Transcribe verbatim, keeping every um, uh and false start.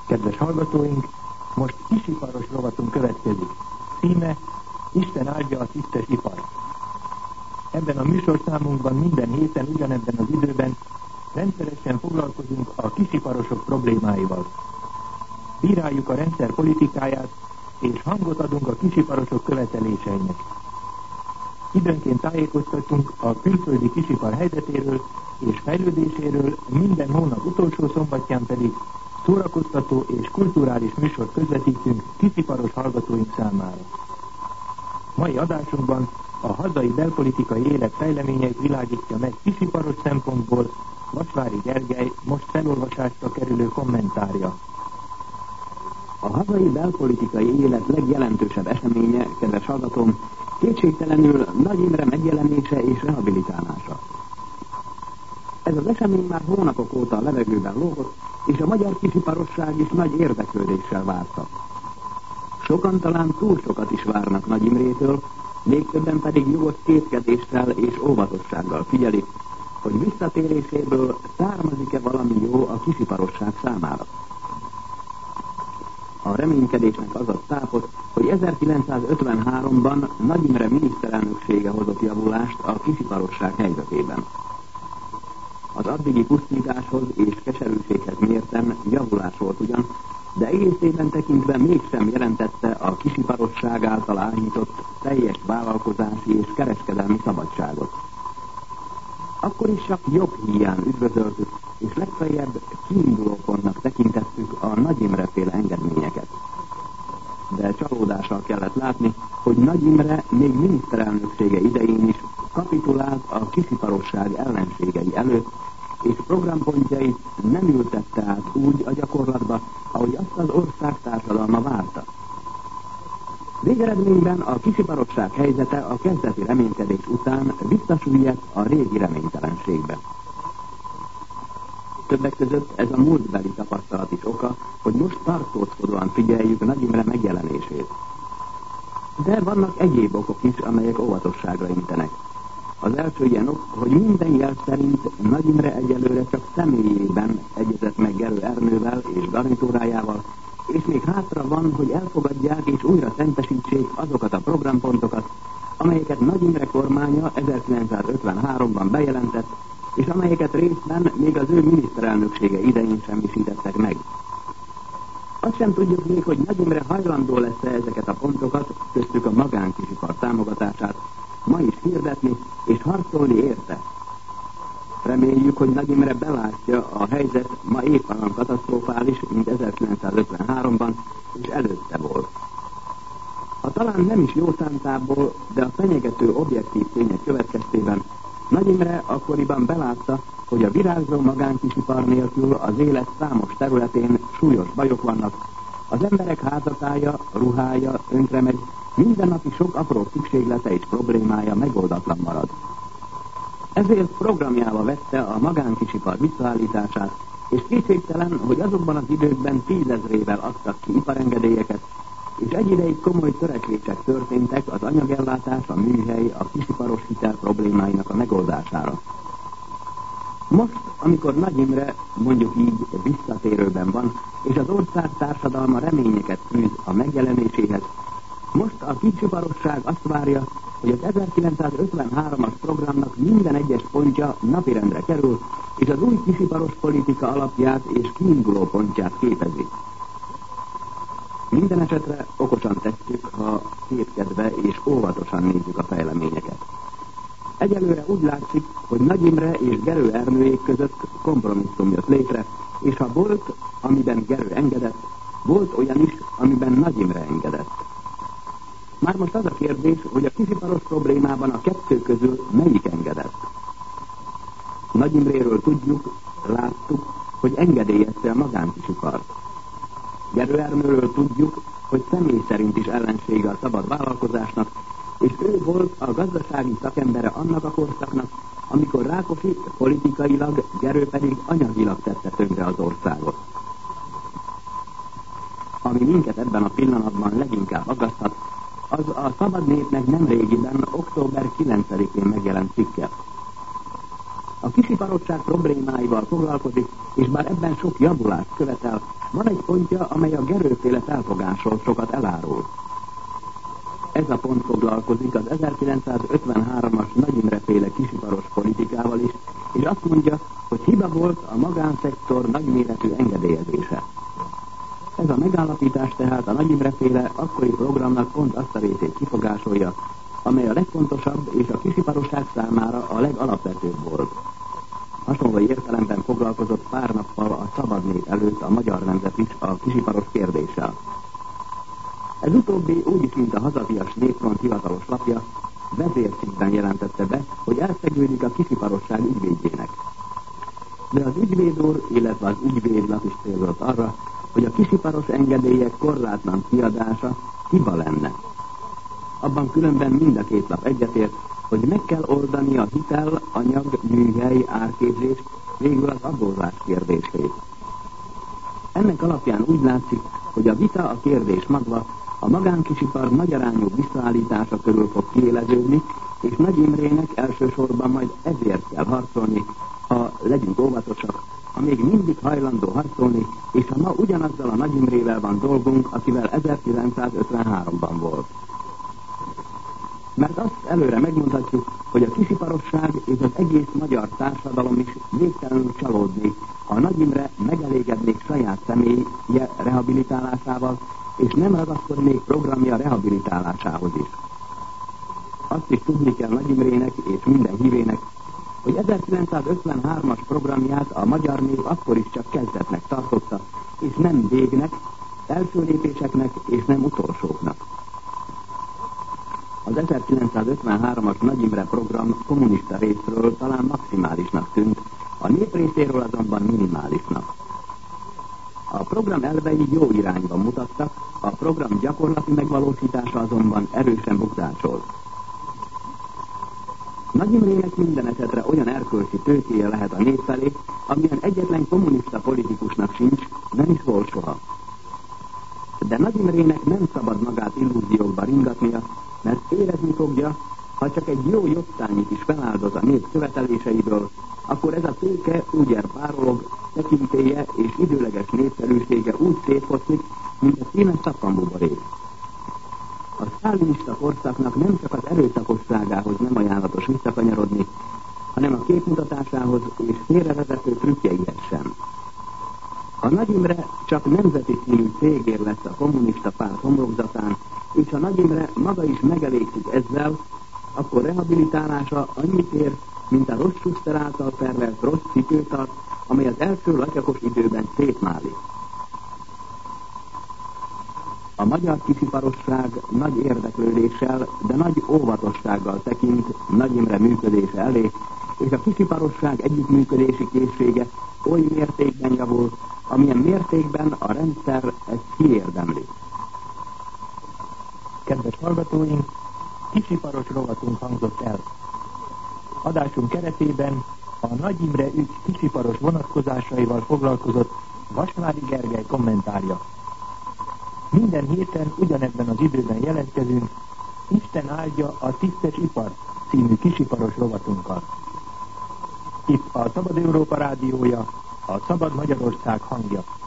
Kedves hallgatóink, most kisiparos rovatunk következik. Címe: Isten áldja a tisztes ipart. Ebben a műsorszámunkban minden héten ugyanebben az időben rendszeresen foglalkozunk a kisiparosok problémáival. Bíráljuk a rendszer politikáját, és hangot adunk a kisiparosok követeléseinek. Időnként tájékoztatunk a külföldi kisipar helyzetéről és fejlődéséről, minden hónap utolsó szombatján pedig szórakoztató és kulturális műsort közvetítünk kisiparos hallgatóink számára. Mai adásunkban a hazai belpolitikai élet fejleményeit világítja meg kisiparos szempontból Vasvári Gergely most felolvasásra kerülő kommentárja. A hazai belpolitikai élet legjelentősebb eseménye, kedves hallgatóm, kétségtelenül Nagy Imre megjelenése és rehabilitálása. Ez az esemény már hónapok óta a levegőben lógott, és a magyar kisiparosság is nagy érdeklődéssel várta. Sokan talán túl sokat is várnak Nagy Imrétől, még többen pedig jogos kétkedéssel és óvatossággal figyelik, hogy visszatéréséből származik-e valami jó a kisiparosság számára. A reménykedésnek az a tápot, hogy ezerkilencszázötvenháromban Nagy Imre miniszterelnöksége hozott javulást a kisiparosság helyzetében. Az addigi pusztításhoz és keserűséghez mérten javulás volt ugyan, de egészében tekintve mégsem jelentette a kisiparosság által áhított teljes vállalkozási és kereskedelmi szabadságot. Akkor is csak jog híján üdvözöltük, és legfeljebb kiindulópontnak tekintettük a Nagy Imre-féle engedményeket. De csalódással kellett látni, hogy Nagy Imre még miniszterelnöksége idején is kapitulált a kisiparosság ellenségei előtt, és programpontjait nem ültette át úgy a gyakorlatba, ahogy azt az ország társadalma várta. Végeredményben a kisiparosság helyzete a kezdeti reménykedés után visszasüllyedt a régi reménytelenségbe. Többek között ez a múltbeli tapasztalat is oka, hogy most tartózkodóan figyeljük Nagy Imre megjelenését. De vannak egyéb okok is, amelyek óvatosságra intenek. Az első ilyen ok, hogy minden jel szerint Nagy Imre egyelőre csak személyében egyezett meg Gerő Ernővel és garnitúrájával, és még hátra van, hogy elfogadják és újra szentesítsék azokat a programpontokat, amelyeket Nagy Imre kormánya ezerkilencszázötvenháromban bejelentett, és amelyeket részben még az ő miniszterelnöksége idején semmisítettek meg. Azt sem tudjuk még, hogy Nagy Imre hajlandó lesz-e ezeket a pontokat, köztük a magánkisipar támogatását, ma is hirdetni és harcolni érte. Reméljük, hogy Nagy Imre belátja, a helyzet ma épp olyan katasztrofális, mint ezerkilencszázötvenháromban, és előtte volt. Ha talán nem is jó szántából, de a fenyegető objektív tények következtében Nagy Imre akkoriban belátta, hogy a virágzó magánkisipar nélkül az élet számos területén súlyos bajok vannak, az emberek házatája, ruhája önkremegy, mindennapi sok apró szükséglete és problémája megoldatlan marad. Ezért programjába vette a magánkisipar visszaállítását, és kétségtelen, hogy azokban az időkben tízezrével adtak ki iparengedélyeket, és egy ideig komoly törekvések történtek az anyagellátás, a műhely, a kisiparos hitel problémáinak a megoldására. Most, amikor Nagy Imre, mondjuk így, visszatérőben van, és az ország társadalma reményeket fűz a megjelenéséhez, most a kisiparosság azt várja, hogy az ezerkilencszázötvenhármas programnak minden egyes pontja napirendre kerül, és az új kisiparos politika alapját és kiinduló pontját képezi. Minden esetre okosan tesszük, ha kétkedve és óvatosan nézzük a fejleményeket. Egyelőre úgy látszik, hogy Nagy Imre és Gerő Ernőék között kompromisszum jött létre, és ha volt, amiben Gerő engedett, volt olyan is, amiben Nagy Imre engedett. Már most az a kérdés, hogy a kisiparos problémában a kettő közül melyik engedett. Nagy Imréről tudjuk, láttuk, hogy engedélyezte a magánkisipart. Gerő Ernőről tudjuk, hogy személy szerint is ellensége a szabad vállalkozásnak, és ő volt a gazdasági szakembere annak a korszaknak, amikor Rákosi politikailag, Gerő pedig anyagilag tette tönkre az országot. Ami minket ebben a pillanatban leginkább aggasztat, az a Szabad Népnek nemrégiben, október kilencedikén megjelent cikke. A kisiparosság problémáival foglalkozik, és bár ebben sok javulást követel, Van egy pontja, amely a Gerőféle felfogásról sokat elárul. Ez a pont foglalkozik az ezerkilencszázötvenhármas Nagy Imre-féle kisiparos politikával is, és azt mondja, hogy hiba volt a magánszektor nagyméretű engedélyezése. Ez a megállapítás tehát a Nagy Imre-féle akkori programnak pont azt a részét kifogásolja, amely a legfontosabb és a kisiparosság számára a legalapvetőbb volt. Hasonló értelemben foglalkozott pár nappal a Szabad Nép előtt a Magyar Nemzet is a kisiparos kérdéssel. Ez utóbbi úgyis, mint a Hazafias Népfront hivatalos lapja, vezércikkben jelentette be, hogy elszegődik a kisiparosság ügyvédjének. De az ügyvéd úr, illetve az ügyvédlap is célzott arra, hogy a kisiparos engedélyek korlátlan kiadása hiba lenne. Abban különben mind a két lap egyetért, hogy meg kell oldani a hitel, anyag, műhely, árképzés, végül az adózás kérdését. Ennek alapján úgy látszik, hogy a vita, a kérdés magva a magánkisipar nagyarányú visszaállítása körül fog kiéleződni, és Nagy Imrének elsősorban majd ezért kell harcolni, ha legyünk óvatosak, ha még mindig hajlandó harcolni, és ha ma ugyanazzal a Nagy Imrével van dolgunk, akivel ezerkilencszázötvenháromban volt. Mert azt előre megmondhatjuk, hogy a kisiparosság és az egész magyar társadalom is végtelenül csalódni, ha a Nagy Imre megelégednék saját személye rehabilitálásával, és nem ragaszkodnék programja rehabilitálásához is. Azt is tudni kell Nagy Imrének és minden hívének, hogy ezerkilencszázötvenhármas programját a magyar nép akkor is csak kezdetnek tartotta, és nem végnek, első lépéseknek és nem utolsóknak. Az ezerkilencszázötvenhármas Nagy Imre program kommunista részről talán maximálisnak tűnt, a nép részéről azonban minimálisnak. A program elvei jó irányban mutattak, a program gyakorlati megvalósítása azonban erősen bukdácsolt. Nagy Imrének minden esetre olyan erkölcsi tőkéje lehet a nép felé, amilyen egyetlen kommunista politikusnak sincs, nem is volt soha. De Nagy Imrének nem szabad magát illúziókba ringatnia, mert érezni fogja, ha csak egy jó jobbtányit is feláldoz a nép követeléseiből, akkor ez a tőke úgy er párolog, tekintélye és időleges népszerűsége úgy szétfoszlik, mint a színes szappanbuborék. A sztálinista korszaknak nem csak az erőszakosságához nem ajánlatos visszakanyarodni, hanem a képmutatásához és félrevezető trükkjeihez sem. A Nagy Imre csak nemzeti színű cégér lesz a kommunista párt homlokzatán, és a Nagy Imre maga is megelégszik ezzel, akkor rehabilitálása annyit ér, mint a rossz Schuster által tervelt rossz cipőtart, amely az első latyakos időben szétmálik. A magyar kisiparosság nagy érdeklődéssel, de nagy óvatossággal tekint Nagy Imre működése elé, és a kisiparosság együttműködési készsége oly mértékben javul, amilyen mértékben a rendszer ezt kiérdemli. Kedves hallgatóink, kisiparos rovatunk hangzott el. Adásunk keretében a Nagy Imre ügy kisiparos vonatkozásaival foglalkozott Vasvári Gergely kommentárja. Minden héten ugyanebben az időben jelentkezünk, Isten áldja a tisztes ipar című kisiparos rovatunkkal. Itt a Szabad Európa rádiója, a Szabad Magyarország hangja.